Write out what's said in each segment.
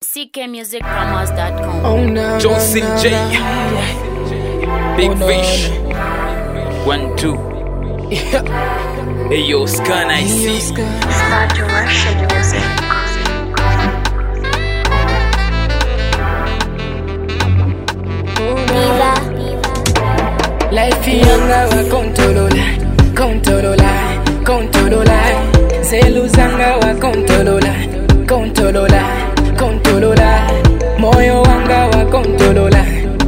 ckmusicpromos.com. Oh no, Josie no, J, no. Big Oh, no, Fish, no. 1, 2. Yeah. Hey yo, Scan, I see. Start to Russian music. Life yanga wa kontolola Zelu zanga wa kontolola Moyo wanga wa kontolola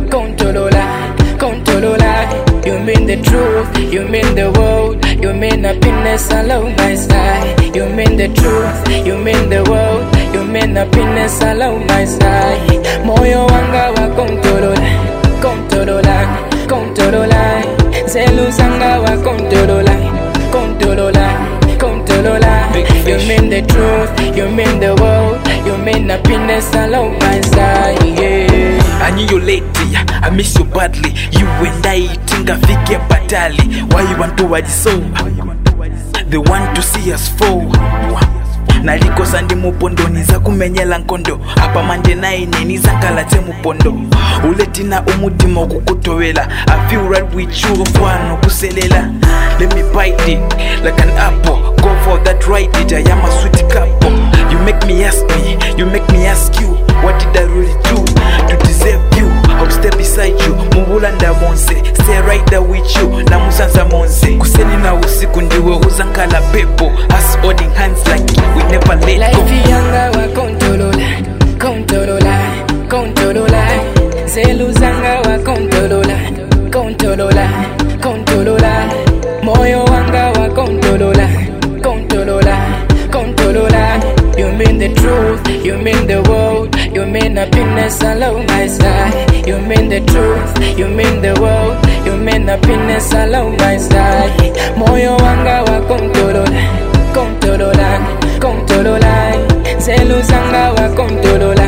You mean the truth, you mean the world, you mean happiness along my side. You mean the truth, you mean the world, you mean happiness along my side. Moyo wanga wa kontolola Zelu zanga wa kontolola You mean the truth, you mean the world, you mean happiness along my side, yeah. I knew you lately, I miss you badly. You and I think I figure batali. Why you want to watch so? They want to see us fall. Naliko sandi mupondo niza kumenyela nkondo hapa mande naine niza kalate mupondo uletina umutima kukutowela I feel right with you kwano kuselela. Let me bite it like an apple. Go for that right it, I am a sweet couple. You make me ask me, you make me ask you, what did I really do to deserve you? I'll stay beside you, mubulanda monse, stay right there with you, na musanza monse. Kuseni na usiku ndiwe uzankala pepo, us holding hands like we never let go. Life yanga wa kontolola Zelu zanga wa kontolola Moyo wanga wa kontolola You mean the truth, you mean the world, you mean happiness along my side. You mean the truth, you mean the world, you mean happiness along my side. Moyo wanga wa kontolola Zelu zanga wa kontolola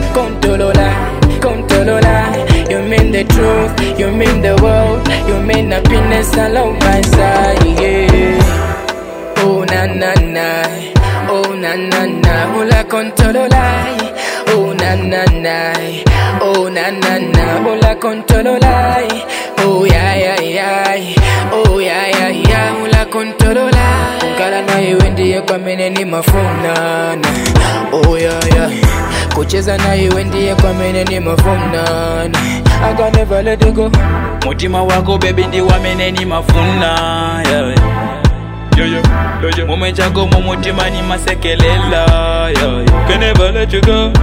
You mean the truth, you mean the world, you mean happiness along my side, yeah. Oh na na na, oh na na na, ula kontolola. Oh na na na, oh na na na, ula kontolola. Oh yeah, oh yeah, ula kontolola. Kala na iwe ndiye kwa mene ni mafunana. Oh yeah, kucheza na iwe ndiye kwa mene ni mafunana. I can never let you go. Mutima wako baby ndi wamene ni mafuna, yeah. Yo. Mume chako mumutima ni masekelela, yeah. Can never let you go.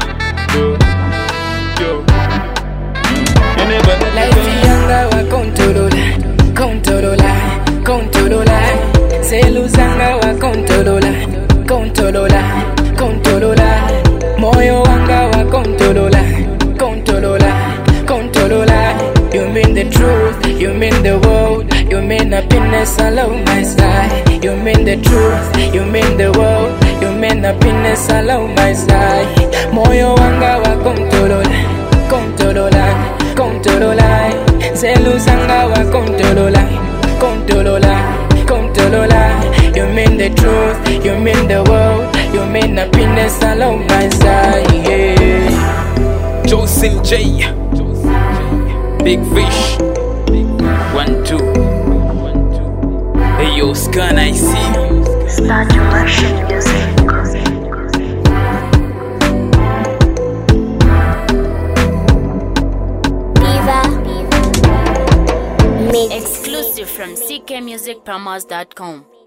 Yo. Can never let you Life go. yanga wa kontolola Zelu zanga wa kontolola Moyo wanga wa kontolola You mean the truth, you mean the world, you mean happiness along my side. You mean the truth, you mean the world, you mean happiness along my side. Moyo wanga wa kontolola Zelu zanga wa kontolola You mean the truth, you mean the world, you mean happiness along my side, yeah. Josie J, Big Fish, 1, 2. Hey yo, Scan, I see. Start to Russian music. Exclusive from ckmusicpromos.com.